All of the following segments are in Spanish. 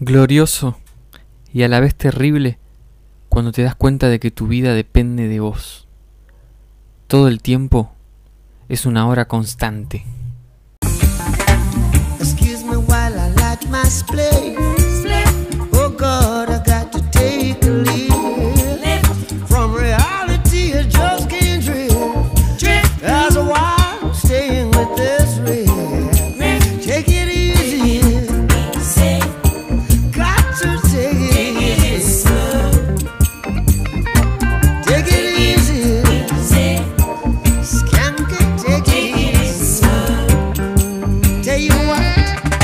Glorioso y a la vez terrible cuando te das cuenta de que tu vida depende de vos. Todo el tiempo es una hora constante. Excuse me while I light my splay. Oh God, I got to take a leave from reality. I just can't drift as a while staying with this real. Take it easy, got to take it easy. Take it easy, skank it, take it easy. Tell you what,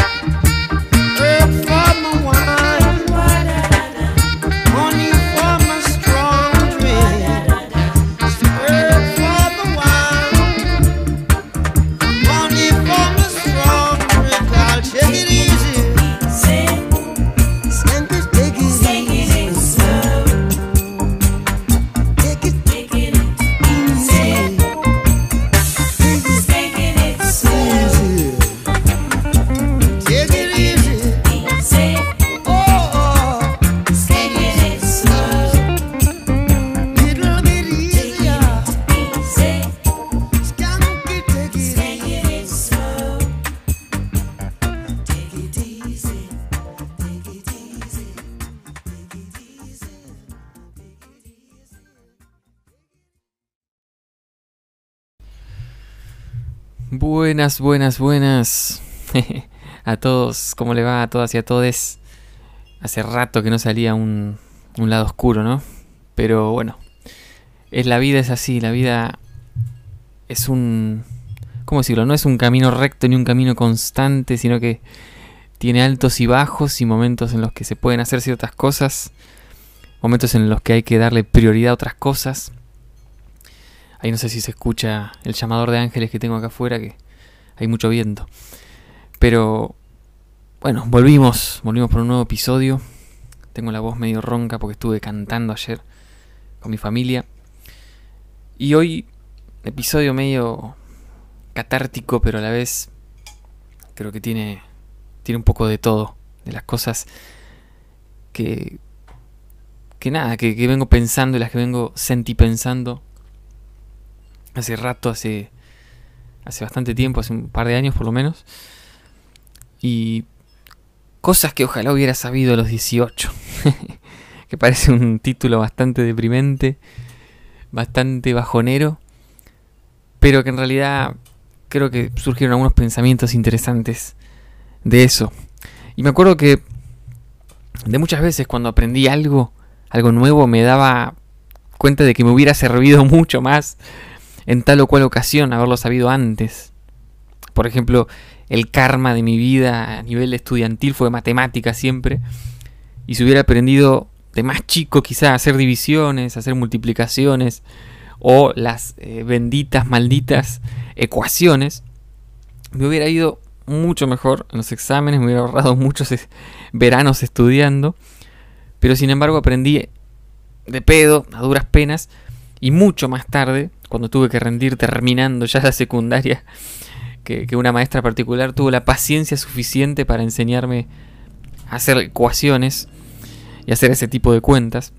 herb for my wine, honey for my strong drink. Herb for my wine, honey for my strong drink. I'll take it easy, skank it, take it easy. Take it easy, take it easy. Oh, take it easy. Little bit easier. Skank it, take it easy. Take it easy. Take it easy. Take it easy. Buenas, buenas, buenas. A todos, ¿cómo le va? A todas y a todes. Hace rato que no salía un lado oscuro, ¿no? Pero bueno, la vida es así, la vida es ¿cómo decirlo? No es un camino recto ni un camino constante, sino que tiene altos y bajos y momentos en los que se pueden hacer ciertas cosas, momentos en los que hay que darle prioridad a otras cosas. Ahí no sé si se escucha el llamador de ángeles que tengo acá afuera, que hay mucho viento. Pero bueno, volvimos por un nuevo episodio. Tengo la voz medio ronca porque estuve cantando ayer con mi familia. Y hoy, episodio medio catártico, pero a la vez creo que tiene un poco de todo. De las cosas que vengo pensando y las que vengo sentipensando hace rato, hace bastante tiempo, hace un par de años por lo menos. Y cosas que ojalá hubiera sabido a los 18. Que parece un título bastante deprimente, bastante bajonero, pero que en realidad creo que surgieron algunos pensamientos interesantes de eso. Y me acuerdo que de muchas veces cuando aprendí algo nuevo, me daba cuenta de que me hubiera servido mucho más en tal o cual ocasión haberlo sabido antes. Por ejemplo, el karma de mi vida a nivel estudiantil fue matemática siempre. Y si hubiera aprendido de más chico quizá a hacer divisiones, a hacer multiplicaciones o las benditas, malditas ecuaciones, me hubiera ido mucho mejor en los exámenes, me hubiera ahorrado muchos veranos estudiando. Pero sin embargo aprendí de pedo, a duras penas, y mucho más tarde, cuando tuve que rendir terminando ya la secundaria, que una maestra particular tuvo la paciencia suficiente para enseñarme a hacer ecuaciones y hacer ese tipo de cuentas.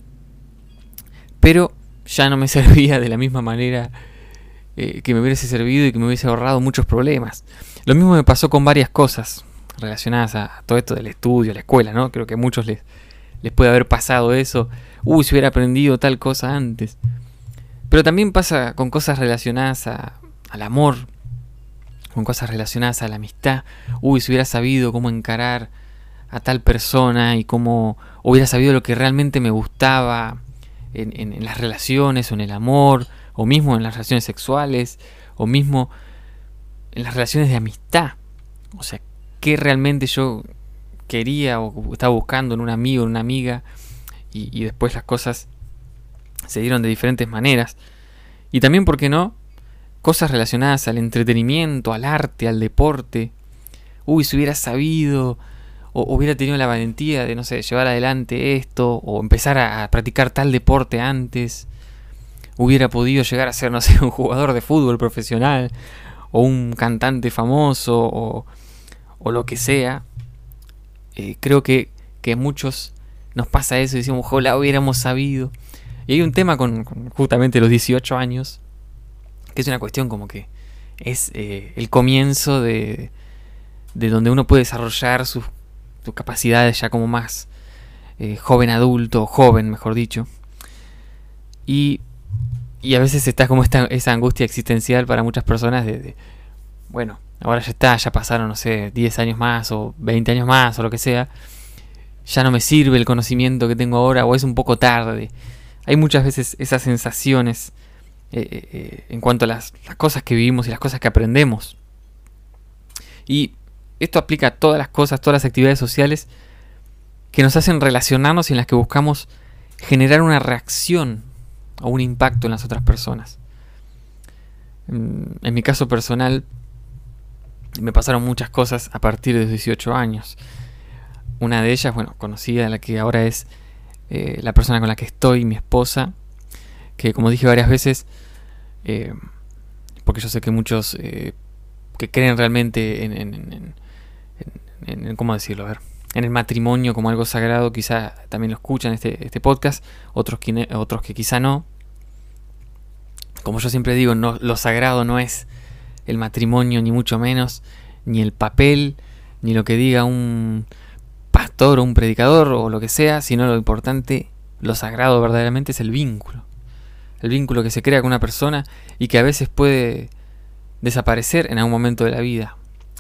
Pero ya no me servía de la misma manera que me hubiese servido y que me hubiese ahorrado muchos problemas. Lo mismo me pasó con varias cosas relacionadas a todo esto del estudio, la escuela, ¿no? Creo que a muchos les puede haber pasado eso. Si hubiera aprendido tal cosa antes. Pero también pasa con cosas relacionadas al amor, con cosas relacionadas a la amistad. Si hubiera sabido cómo encarar a tal persona y cómo hubiera sabido lo que realmente me gustaba en las relaciones o en el amor, o mismo en las relaciones sexuales, o mismo en las relaciones de amistad. O sea, qué realmente yo quería o estaba buscando en un amigo, en una amiga, y después las cosas se dieron de diferentes maneras. Y también, ¿por qué no?, cosas relacionadas al entretenimiento, al arte, al deporte. Si hubiera sabido o hubiera tenido la valentía de, no sé, llevar adelante esto o empezar a practicar tal deporte antes, hubiera podido llegar a ser, no sé, un jugador de fútbol profesional o un cantante famoso o lo que sea. Creo que que a muchos nos pasa eso y decimos, ojalá hubiéramos sabido. Y hay un tema con justamente los 18 años, que es una cuestión como que es el comienzo de donde uno puede desarrollar sus capacidades ya como más joven adulto, joven mejor dicho. Y a veces está como esa angustia existencial para muchas personas de bueno, ahora ya está, ya pasaron, no sé, 10 años más o 20 años más o lo que sea. Ya no me sirve el conocimiento que tengo ahora o es un poco tarde. Hay muchas veces esas sensaciones en cuanto a las cosas que vivimos y las cosas que aprendemos. Y esto aplica a todas las cosas, todas las actividades sociales que nos hacen relacionarnos y en las que buscamos generar una reacción o un impacto en las otras personas. En mi caso personal, me pasaron muchas cosas a partir de los 18 años. Una de ellas, bueno, conocida, la que ahora es la persona con la que estoy, mi esposa, que como dije varias veces, porque yo sé que muchos que creen realmente en ¿cómo decirlo? A ver, en el matrimonio como algo sagrado, quizá también lo escuchan este podcast, otros que quizá no. Como yo siempre digo, no, lo sagrado no es el matrimonio, ni mucho menos, ni el papel, ni lo que diga un pastor o un predicador o lo que sea, sino lo importante, lo sagrado verdaderamente es el vínculo. El vínculo que se crea con una persona y que a veces puede desaparecer en algún momento de la vida.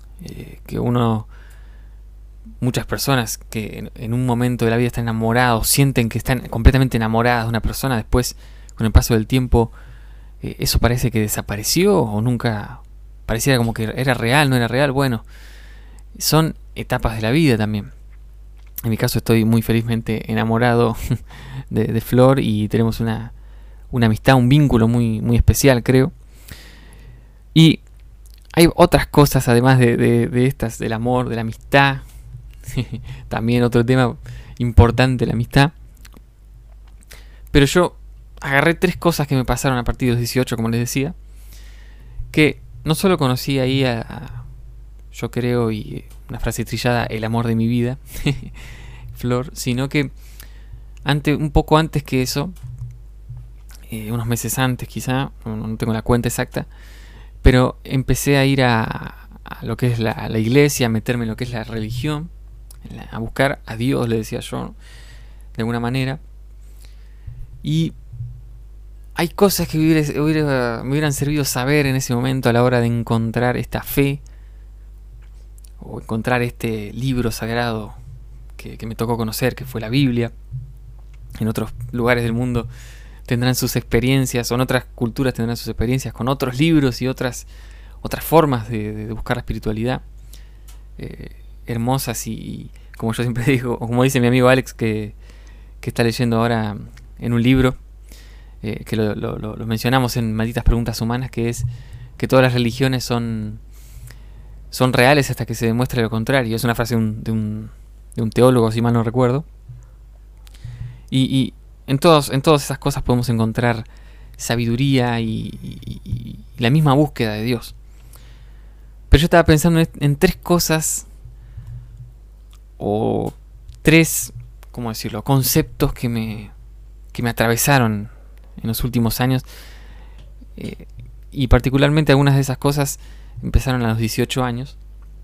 Muchas personas que en un momento de la vida están enamorados, sienten que están completamente enamoradas de una persona, después con el paso del tiempo eso parece que desapareció o nunca pareciera como que era real, no era real. Bueno, son etapas de la vida también. En mi caso estoy muy felizmente enamorado de Flor y tenemos una amistad, un vínculo muy, muy especial, creo. Y hay otras cosas además de estas, del amor, de la amistad. También otro tema importante, la amistad. Pero yo agarré 3 cosas que me pasaron a partir de los 18, como les decía, que no solo conocí ahí yo creo, y una frase trillada, el amor de mi vida, Flor, sino que un poco antes que eso, unos meses antes quizá, no tengo la cuenta exacta, pero empecé a ir a lo que es la iglesia, a meterme en lo que es la religión, a buscar a Dios, le decía yo, de alguna manera. Y hay cosas que me hubieran servido saber en ese momento a la hora de encontrar esta fe o encontrar este libro sagrado que me tocó conocer, que fue la Biblia. En otros lugares del mundo tendrán sus experiencias, o en otras culturas tendrán sus experiencias con otros libros y otras formas de buscar la espiritualidad hermosas y como yo siempre digo, o como dice mi amigo Alex que está leyendo ahora en un libro que lo mencionamos en Malditas Preguntas Humanas, que es que todas las religiones son reales hasta que se demuestre lo contrario. Es una frase de un teólogo, si mal no recuerdo. Y en todas esas cosas podemos encontrar sabiduría y la misma búsqueda de Dios. Pero yo estaba pensando en 3 cosas o 3, ¿cómo decirlo?, conceptos que me atravesaron en los últimos años, y particularmente algunas de esas cosas empezaron a los 18 años,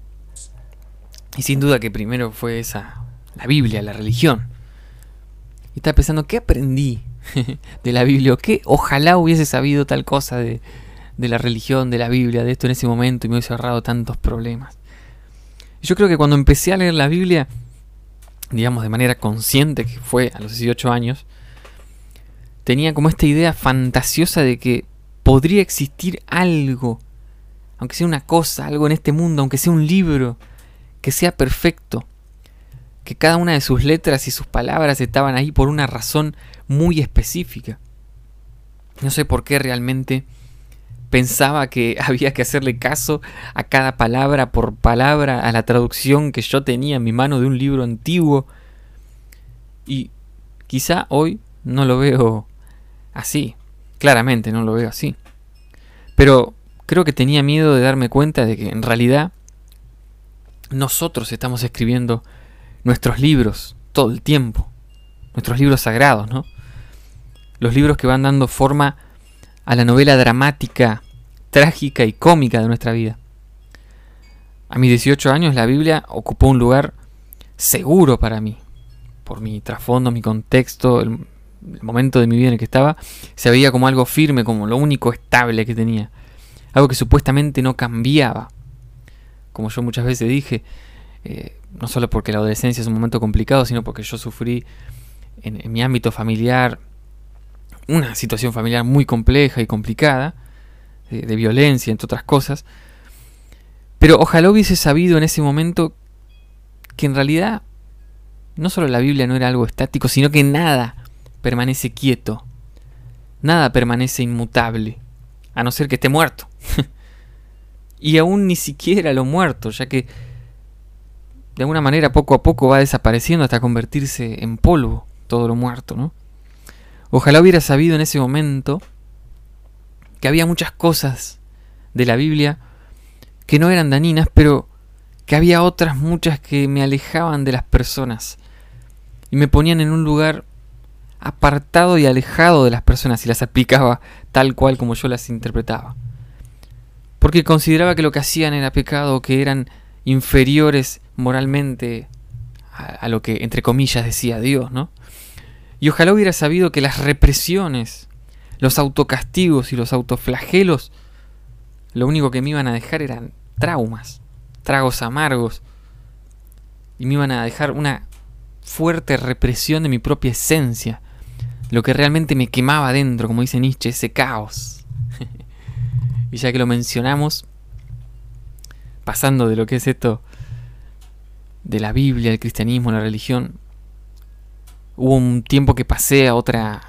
y sin duda que primero fue la Biblia, la religión. Y estaba pensando, ¿qué aprendí de la Biblia? ¿Qué ojalá hubiese sabido tal cosa de la religión, de la Biblia, de esto en ese momento y me hubiese ahorrado tantos problemas? Yo creo que cuando empecé a leer la Biblia, digamos de manera consciente, que fue a los 18 años, tenía como esta idea fantasiosa de que podría existir algo, aunque sea una cosa, algo en este mundo, aunque sea un libro, que sea perfecto, que cada una de sus letras y sus palabras estaban ahí por una razón muy específica. No sé por qué realmente pensaba que había que hacerle caso a cada palabra por palabra, a la traducción que yo tenía en mi mano de un libro antiguo. Y quizá hoy no lo veo así, claramente no lo veo así. Pero creo que tenía miedo de darme cuenta de que en realidad nosotros estamos escribiendo nuestros libros todo el tiempo. Nuestros libros sagrados, ¿no? Los libros que van dando forma a la novela dramática, trágica y cómica de nuestra vida. A mis 18 años la Biblia ocupó un lugar seguro para mí. Por mi trasfondo, mi contexto, el momento de mi vida en el que estaba, se veía como algo firme, como lo único estable que tenía. Algo que supuestamente no cambiaba. Como yo muchas veces dije, no solo porque la adolescencia es un momento complicado, sino porque yo sufrí en mi ámbito familiar una situación familiar muy compleja y complicada, de violencia, entre otras cosas. Pero ojalá hubiese sabido en ese momento que en realidad no solo la Biblia no era algo estático, sino que nada permanece quieto, nada permanece inmutable, a no ser que esté muerto. Y aún ni siquiera lo muerto, ya que de alguna manera poco a poco va desapareciendo hasta convertirse en polvo todo lo muerto, ¿no? Ojalá hubiera sabido en ese momento que había muchas cosas de la Biblia que no eran dañinas, pero que había otras muchas que me alejaban de las personas y me ponían en un lugar apartado y alejado de las personas y las aplicaba tal cual como yo las interpretaba. Porque consideraba que lo que hacían era pecado, que eran inferiores moralmente a lo que, entre comillas, decía Dios, ¿no? Y ojalá hubiera sabido que las represiones, los autocastigos y los autoflagelos, lo único que me iban a dejar eran traumas, tragos amargos, y me iban a dejar una fuerte represión de mi propia esencia, lo que realmente me quemaba dentro, como dice Nietzsche, ese caos. Y ya que lo mencionamos, pasando de lo que es esto de la Biblia, el cristianismo, la religión, hubo un tiempo que pasé a otra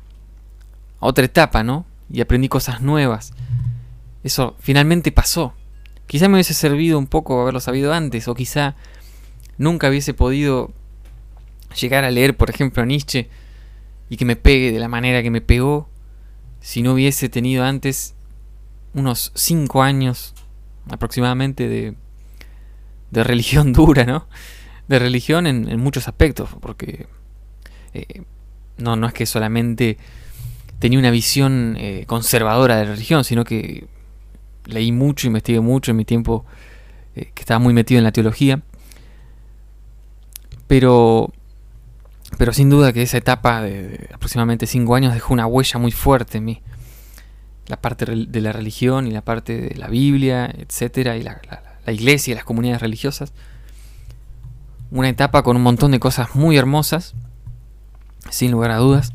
etapa, ¿no? Y aprendí cosas nuevas. Eso finalmente pasó. Quizá me hubiese servido un poco haberlo sabido antes, o quizá nunca hubiese podido llegar a leer, por ejemplo, a Nietzsche y que me pegue de la manera que me pegó si no hubiese tenido antes unos 5 años aproximadamente de religión dura, ¿no? De religión en muchos aspectos, porque no es que solamente tenía una visión conservadora de la religión, sino que leí mucho, investigué mucho en mi tiempo que estaba muy metido en la teología. Pero sin duda que esa etapa de aproximadamente 5 años dejó una huella muy fuerte en mí. La parte de la religión y la parte de la Biblia, etcétera, y la iglesia y las comunidades religiosas. Una etapa con un montón de cosas muy hermosas, sin lugar a dudas.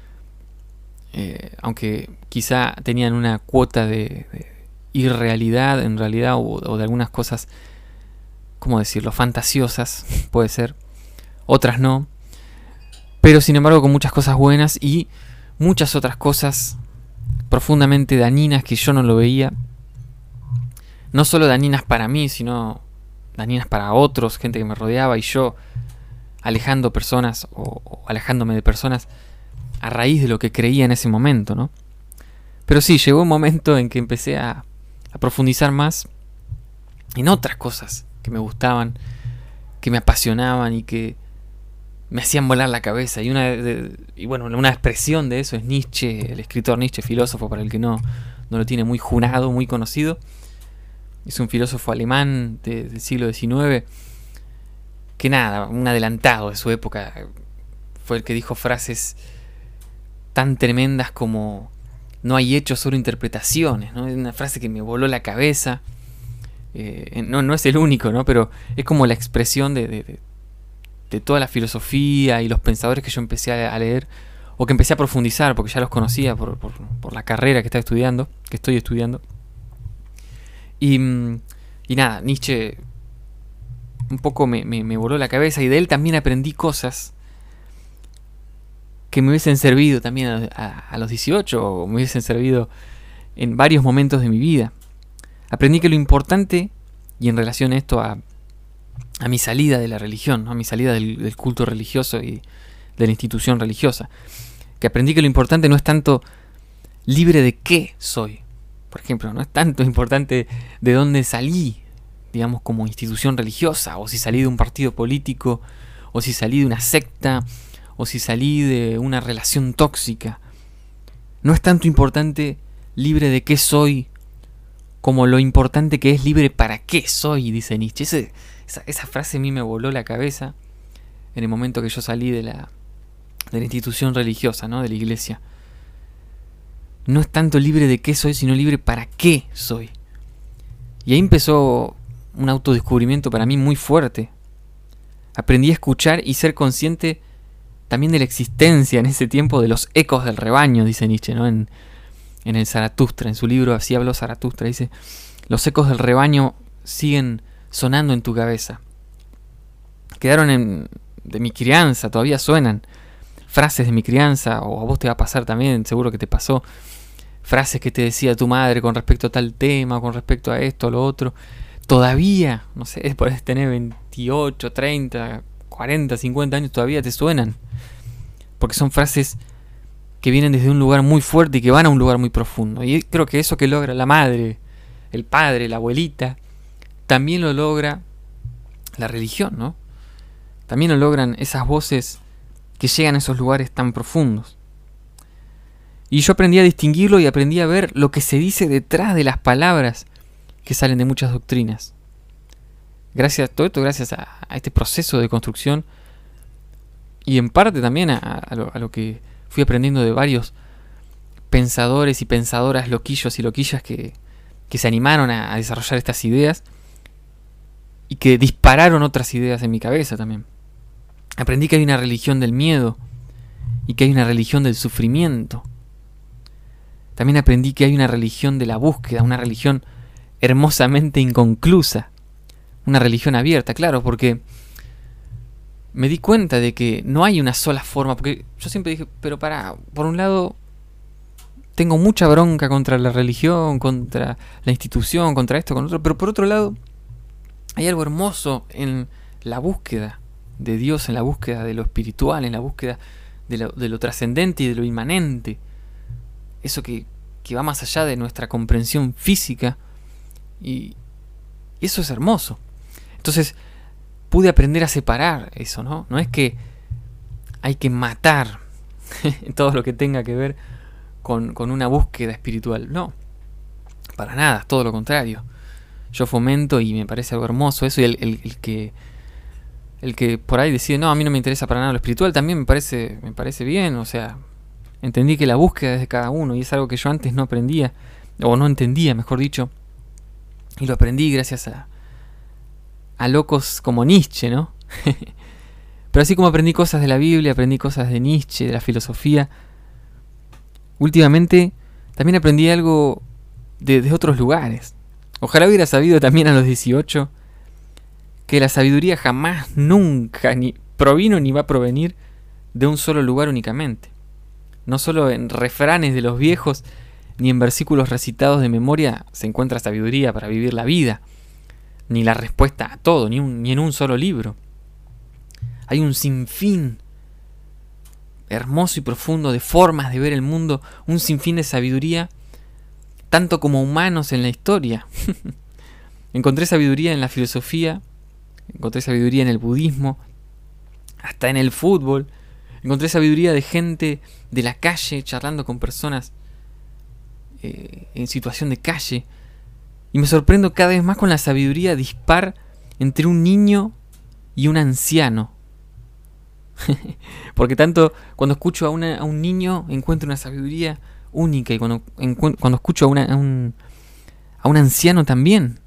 Aunque quizá tenían una cuota de irrealidad en realidad, o de algunas cosas, ¿cómo decirlo?, fantasiosas, puede ser. Otras no. Pero sin embargo con muchas cosas buenas y muchas otras cosas profundamente dañinas que yo no lo veía. No solo dañinas para mí, sino dañinas para otros, gente que me rodeaba, y yo alejando personas o alejándome de personas a raíz de lo que creía en ese momento, ¿no? Pero sí, llegó un momento en que empecé a profundizar más en otras cosas que me gustaban, que me apasionaban y que me hacían volar la cabeza. Y una expresión de eso es Nietzsche, el escritor Nietzsche, filósofo, para el que no lo tiene muy junado, muy conocido. Es un filósofo alemán del siglo XIX, que nada, un adelantado de su época. Fue el que dijo frases tan tremendas como: no hay hechos, solo interpretaciones, ¿no? Es una frase que me voló la cabeza. No es el único, ¿no? Pero es como la expresión de toda la filosofía y los pensadores que yo empecé a leer, o que empecé a profundizar, porque ya los conocía por la carrera que estoy estudiando. Y nada, Nietzsche un poco me voló la cabeza, y de él también aprendí cosas que me hubiesen servido también a los 18, o me hubiesen servido en varios momentos de mi vida. Aprendí que lo importante, y en relación a esto, a mi salida de la religión, ¿no? A mi salida del culto religioso y de la institución religiosa, que aprendí que lo importante no es tanto libre de qué soy, por ejemplo, no es tanto importante de dónde salí, digamos, como institución religiosa, o si salí de un partido político, o si salí de una secta, o si salí de una relación tóxica. No es tanto importante libre de qué soy, como lo importante que es libre para qué soy, dice Nietzsche. Esa frase a mí me voló la cabeza en el momento que yo salí de la institución religiosa, ¿no? De la iglesia. No es tanto libre de qué soy, sino libre para qué soy. Y ahí empezó un autodescubrimiento para mí muy fuerte. Aprendí a escuchar y ser consciente también de la existencia en ese tiempo de los ecos del rebaño, dice Nietzsche, ¿no? En el Zaratustra, en su libro Así habló Zaratustra, dice: los ecos del rebaño siguen sonando en tu cabeza. Quedaron de mi crianza, todavía suenan frases de mi crianza, o a vos te va a pasar también, seguro que te pasó. Frases que te decía tu madre con respecto a tal tema, con respecto a esto, a lo otro. Todavía, no sé, podés tener 28, 30, 40, 50 años, todavía te suenan. Porque son frases que vienen desde un lugar muy fuerte y que van a un lugar muy profundo. Y creo que eso que logra la madre, el padre, la abuelita, también lo logra la religión, ¿no? También lo logran esas voces que llegan a esos lugares tan profundos. Y yo aprendí a distinguirlo y aprendí a ver lo que se dice detrás de las palabras que salen de muchas doctrinas. Gracias a todo esto, gracias a este proceso de construcción, y en parte también a lo que fui aprendiendo de varios pensadores y pensadoras loquillos y loquillas que se animaron a desarrollar estas ideas y que dispararon otras ideas en mi cabeza también. Aprendí que hay una religión del miedo y que hay una religión del sufrimiento. También aprendí que hay una religión de la búsqueda, una religión hermosamente inconclusa, una religión abierta, claro, porque me di cuenta de que no hay una sola forma, porque yo siempre dije, pero por un lado, tengo mucha bronca contra la religión, contra la institución, contra esto, con otro, pero por otro lado, hay algo hermoso en la búsqueda de Dios, en la búsqueda de lo espiritual, en la búsqueda de lo trascendente y de lo inmanente. Eso que va más allá de nuestra comprensión física, y eso es hermoso. Entonces pude aprender a separar eso, ¿no? No es que hay que matar todo lo que tenga que ver con una búsqueda espiritual, no, para nada, todo lo contrario. Yo fomento y me parece algo hermoso eso, y el que por ahí decide, no, a mí no me interesa para nada lo espiritual, también me parece bien. O sea, entendí que la búsqueda es de cada uno, y es algo que yo antes no aprendía, o no entendía, mejor dicho, y lo aprendí gracias a locos como Nietzsche, ¿no? Pero así como aprendí cosas de la Biblia, aprendí cosas de Nietzsche, de la filosofía, últimamente también aprendí algo de otros lugares. Ojalá hubiera sabido también a los 18 que la sabiduría jamás, nunca, ni provino ni va a provenir de un solo lugar únicamente. No solo en refranes de los viejos, ni en versículos recitados de memoria se encuentra sabiduría para vivir la vida, ni la respuesta a todo, ni en un solo libro. Hay un sinfín hermoso y profundo de formas de ver el mundo, un sinfín de sabiduría, tanto como humanos en la historia. Encontré sabiduría en la filosofía, encontré sabiduría en el budismo, hasta en el fútbol. Encontré sabiduría de gente de la calle, charlando con personas en situación de calle. Y me sorprendo cada vez más con la sabiduría dispar entre un niño y un anciano. Porque tanto cuando escucho a un niño encuentro una sabiduría única, y cuando escucho a un anciano también.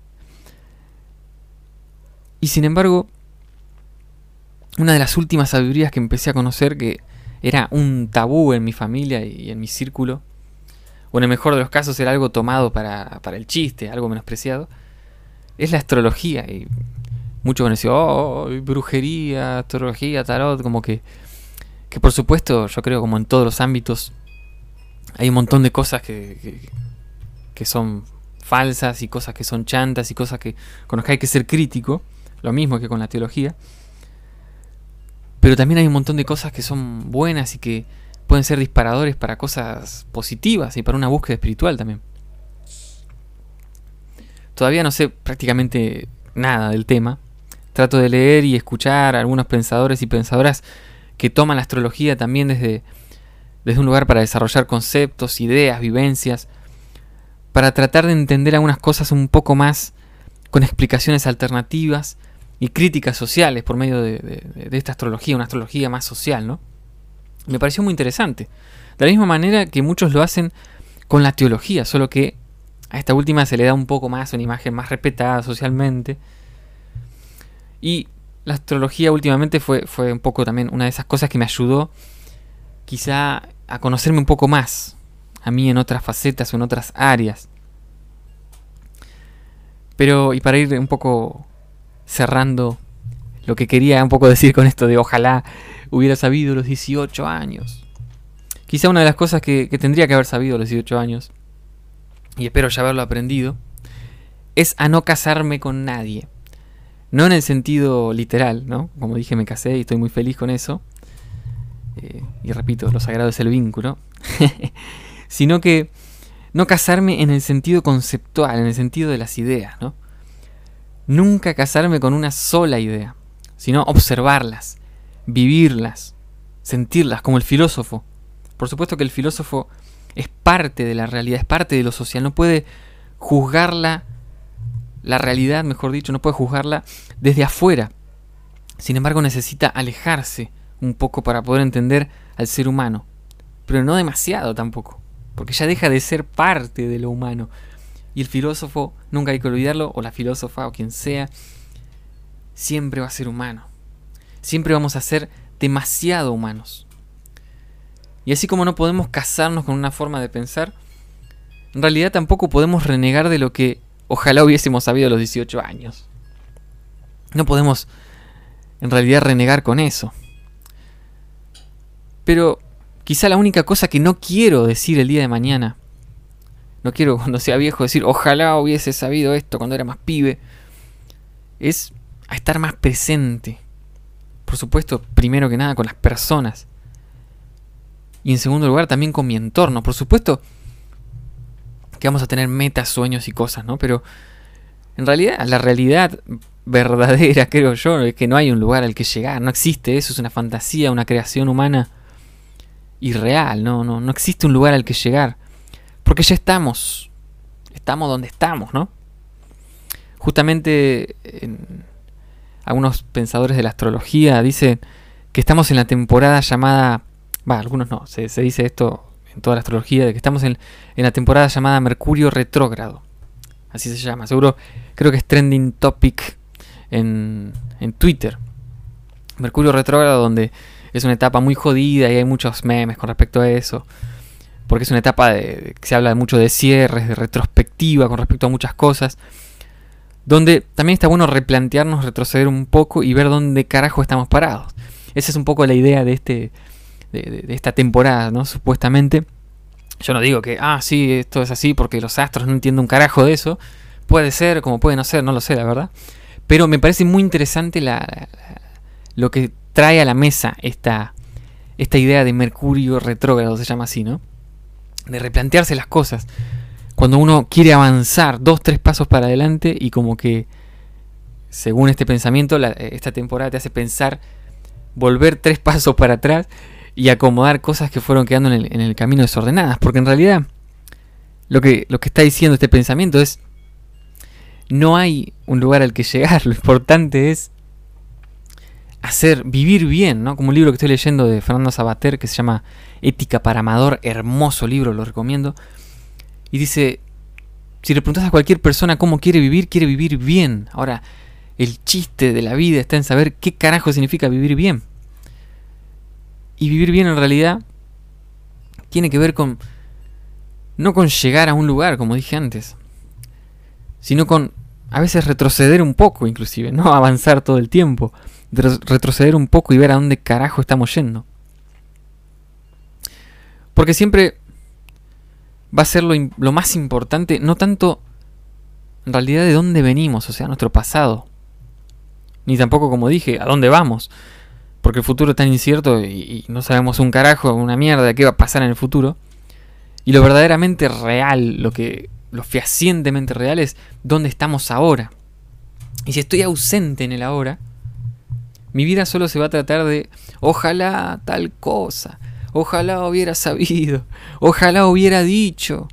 Y sin embargo, una de las últimas sabidurías que empecé a conocer, que era un tabú en mi familia y en mi círculo, o en el mejor de los casos era algo tomado para el chiste, algo menospreciado, es la astrología. Y muchos van a decir, oh, brujería, astrología, tarot, como que por supuesto, yo creo, como en todos los ámbitos, hay un montón de cosas que son falsas, y cosas que son chantas, y cosas con las que hay que ser crítico, lo mismo que con la teología. Pero también hay un montón de cosas que son buenas y que pueden ser disparadores para cosas positivas y para una búsqueda espiritual también. Todavía no sé prácticamente nada del tema, trato de leer y escuchar a algunos pensadores y pensadoras que toman la astrología también desde un lugar para desarrollar conceptos, ideas, vivencias, para tratar de entender algunas cosas un poco más con explicaciones alternativas y críticas sociales por medio de esta astrología, una astrología más social, ¿no? Me pareció muy interesante. De la misma manera que muchos lo hacen con la teología, solo que a esta última se le da un poco más, una imagen más respetada socialmente. Y la astrología últimamente fue un poco también una de esas cosas que me ayudó quizá a conocerme un poco más a mí en otras facetas o en otras áreas. Pero, y para ir un poco cerrando lo que quería un poco decir con esto de ojalá hubiera sabido a los 18 años. Quizá una de las cosas que tendría que haber sabido a los 18 años, y espero ya haberlo aprendido, es a no casarme con nadie. No en el sentido literal, ¿no? Como dije, me casé y estoy muy feliz con eso. Y repito, lo sagrado es el vínculo. Sino que no casarme en el sentido conceptual, en el sentido de las ideas, ¿no? Nunca casarme con una sola idea, sino observarlas, vivirlas, sentirlas, como el filósofo. Por supuesto que el filósofo es parte de la realidad, es parte de lo social, no puede juzgarla, la realidad, mejor dicho, no puede juzgarla desde afuera. Sin embargo, necesita alejarse un poco para poder entender al ser humano, pero no demasiado tampoco, porque ya deja de ser parte de lo humano. Y el filósofo, nunca hay que olvidarlo, o la filósofa, o quien sea, siempre va a ser humano. Siempre vamos a ser demasiado humanos. Y así como no podemos casarnos con una forma de pensar, en realidad tampoco podemos renegar de lo que ojalá hubiésemos sabido a los 18 años. No podemos en realidad renegar con eso. Pero quizá la única cosa que no quiero decir el día de mañana, no quiero cuando sea viejo decir ojalá hubiese sabido esto cuando era más pibe, es a estar más presente. Por supuesto, primero que nada con las personas. Y en segundo lugar también con mi entorno. Por supuesto que vamos a tener metas, sueños y cosas, ¿no? Pero en realidad, la realidad verdadera, creo yo, es que no hay un lugar al que llegar. No existe eso, es una fantasía, una creación humana irreal. No existe un lugar al que llegar. Porque ya estamos donde estamos, ¿no? Justamente algunos pensadores de la astrología dicen que estamos en la temporada llamada... algunos no, se dice esto en toda la astrología, de que estamos en la temporada llamada Mercurio retrógrado. Así se llama, seguro, creo que es trending topic en Twitter. Mercurio retrógrado, donde es una etapa muy jodida y hay muchos memes con respecto a eso. Porque es una etapa que se habla mucho de cierres, de retrospectiva con respecto a muchas cosas. Donde también está bueno replantearnos, retroceder un poco y ver dónde carajo estamos parados. Esa es un poco la idea de esta temporada, ¿no? Supuestamente. Yo no digo que, sí, esto es así porque los astros no entienden un carajo de eso. Puede ser, como puede no ser, no lo sé, la verdad. Pero me parece muy interesante lo que trae a la mesa esta idea de Mercurio retrógrado, se llama así, ¿no? De replantearse las cosas. Cuando uno quiere avanzar 2-3 pasos para adelante y como que, según este pensamiento, esta temporada te hace pensar volver 3 pasos para atrás y acomodar cosas que fueron quedando en el camino desordenadas. Porque en realidad lo que está diciendo este pensamiento es: no hay un lugar al que llegar. Lo importante es vivir bien, ¿no? Como un libro que estoy leyendo de Fernando Sabater que se llama Ética para Amador. Hermoso libro, lo recomiendo. Y dice, si le preguntas a cualquier persona cómo quiere vivir bien. Ahora, el chiste de la vida está en saber qué carajo significa vivir bien. Y vivir bien en realidad tiene que ver con, no con llegar a un lugar, como dije antes, sino con a veces retroceder un poco, inclusive, no avanzar todo el tiempo, retroceder un poco y ver a dónde carajo estamos yendo. Porque siempre va a ser lo más importante, no tanto en realidad de dónde venimos, o sea, nuestro pasado, ni tampoco, como dije, a dónde vamos. Porque el futuro es tan incierto y no sabemos un carajo, una mierda de qué va a pasar en el futuro. Y lo verdaderamente real, lo fehacientemente real es dónde estamos ahora. Y si estoy ausente en el ahora, mi vida solo se va a tratar de ojalá tal cosa, ojalá hubiera sabido, ojalá hubiera dicho.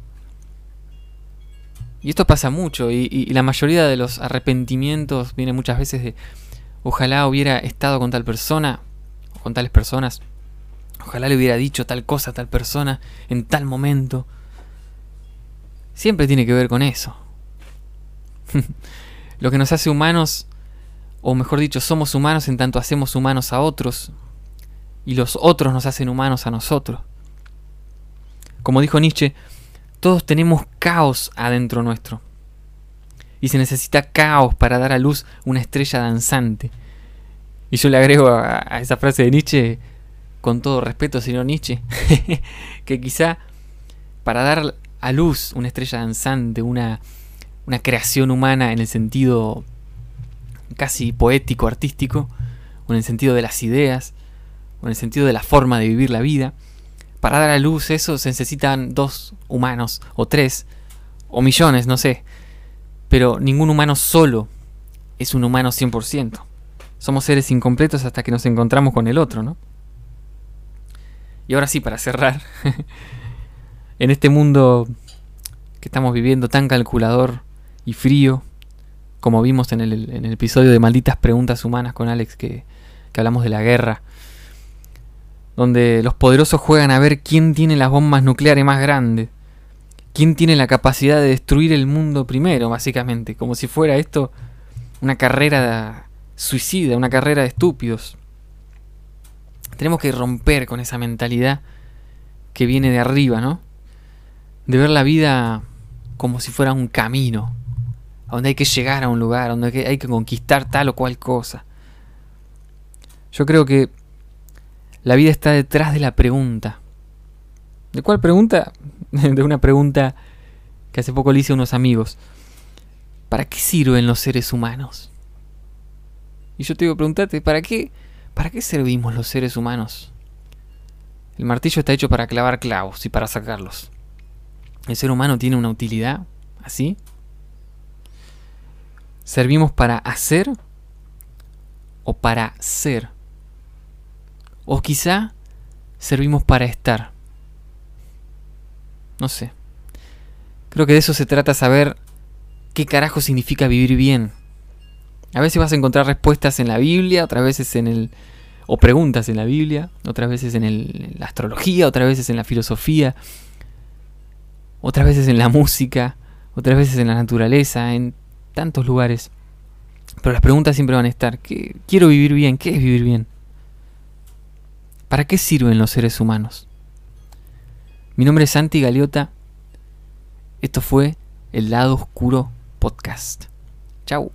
Y esto pasa mucho, y la mayoría de los arrepentimientos viene muchas veces de ojalá hubiera estado con tal persona, o con tales personas, ojalá le hubiera dicho tal cosa a tal persona en tal momento. Siempre tiene que ver con eso. Lo que nos hace humanos, o mejor dicho, somos humanos en tanto hacemos humanos a otros, y los otros nos hacen humanos a nosotros. Como dijo Nietzsche, todos tenemos caos adentro nuestro, y se necesita caos para dar a luz una estrella danzante. Y yo le agrego a esa frase de Nietzsche, con todo respeto, señor Nietzsche, que quizá para dar a luz una estrella danzante, una creación humana en el sentido casi poético, artístico, o en el sentido de las ideas, o en el sentido de la forma de vivir la vida, para dar a luz eso se necesitan 2 humanos, o 3, o millones, no sé. Pero ningún humano solo es un humano 100%. Somos seres incompletos hasta que nos encontramos con el otro, ¿no? Y ahora sí, para cerrar, en este mundo que estamos viviendo tan calculador y frío, como vimos en el episodio de Malditas Preguntas Humanas con Alex, que hablamos de la guerra, donde los poderosos juegan a ver quién tiene las bombas nucleares más grandes, quién tiene la capacidad de destruir el mundo primero, básicamente, como si fuera esto una carrera suicida, una carrera de estúpidos. Tenemos que romper con esa mentalidad que viene de arriba, ¿no? De ver la vida como si fuera un camino, a donde hay que llegar a un lugar, donde hay que conquistar tal o cual cosa. Yo creo que la vida está detrás de la pregunta. ¿De cuál pregunta? De una pregunta que hace poco le hice a unos amigos. ¿Para qué sirven los seres humanos? Y yo te digo, pregúntate, ¿para qué servimos los seres humanos? El martillo está hecho para clavar clavos y para sacarlos. ¿El ser humano tiene una utilidad así? ¿Servimos para hacer o para ser? O quizá servimos para estar. No sé. Creo que de eso se trata, saber qué carajo significa vivir bien. A veces vas a encontrar respuestas en la Biblia, otras veces o preguntas en la Biblia, otras veces en la astrología, otras veces en la filosofía, otras veces en la música, otras veces en la naturaleza, en tantos lugares. Pero las preguntas siempre van a estar. ¿Quiero vivir bien? ¿Qué es vivir bien? ¿Para qué sirven los seres humanos? Mi nombre es Santi Galeota. Esto fue El Lado Oscuro Podcast. Chau.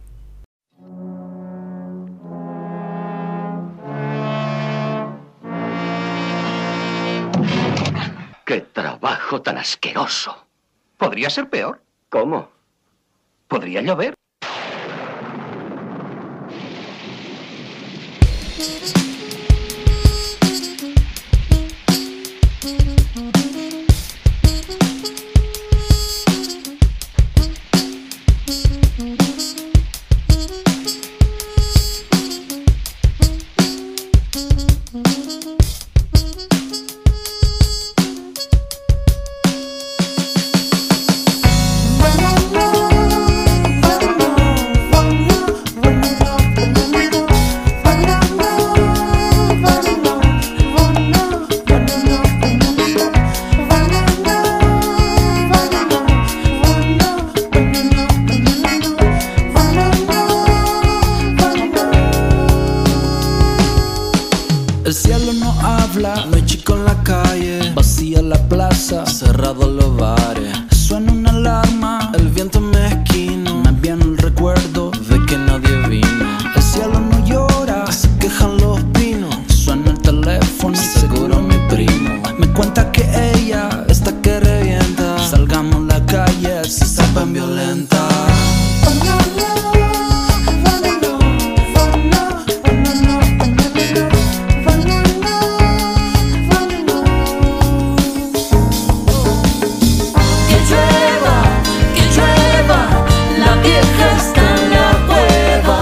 ¡Qué trabajo tan asqueroso! Podría ser peor. ¿Cómo? Podría llover. El cielo no habla, no hay chico en la calle, vacía la plaza, cerrados los bares. Suena una alarma, el viento mezquino, me viene el recuerdo de que nadie vino. El cielo no llora, se quejan los pinos. Suena el teléfono y seguro mi primo me cuenta que ella está que revienta. Salgamos a la calle, si se ven violentas. Que llueva, la vieja está en la cueva.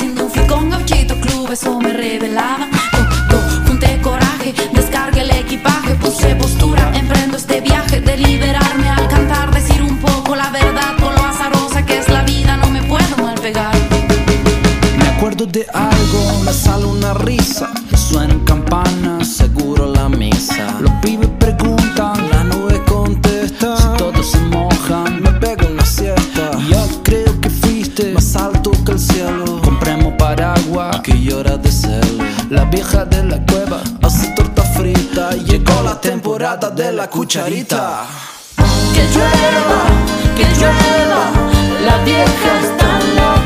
haciendo un fit con gauchito club, eso me revelaba. Junté coraje, descargué el equipaje, puse postura, emprendo este viaje de liberarme al cantar, decir un poco la verdad con lo azarosa que es la vida, no me puedo mal pegar. Me acuerdo de algo, me sale una risa, suenan campanas, seguro la misa. Los pibes preguntan, la nube contesta, si todos se mojan, me pego una siesta. Yo creo que fuiste más alto que el cielo, compremos paraguas que llora de celo. La vieja de la cueva hace torta frita, llegó la temporada de la cucharita. Que llueva, la vieja está loca.